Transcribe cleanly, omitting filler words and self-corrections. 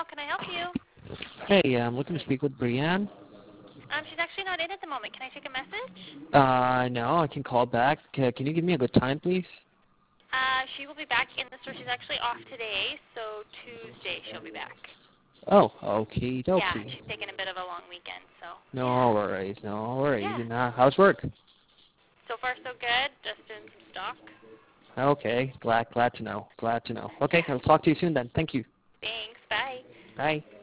can I help you? Hey, I'm looking to speak with Brianne. She's actually not in at the moment. Can I take a message? No, I can call back. Can you give me a good time, please? She will be back in the store. She's actually off today, so Tuesday she'll be back. Oh, okie Yeah, dokie. she's taking a bit of a long weekend, so yeah. No worries, no worries. Yeah. And how's work? So far so good. Just doing some stock. Okay, glad to know. Glad to know. Okay, Yeah. I'll talk to you soon then. Thank you. Thanks. Bye. Bye.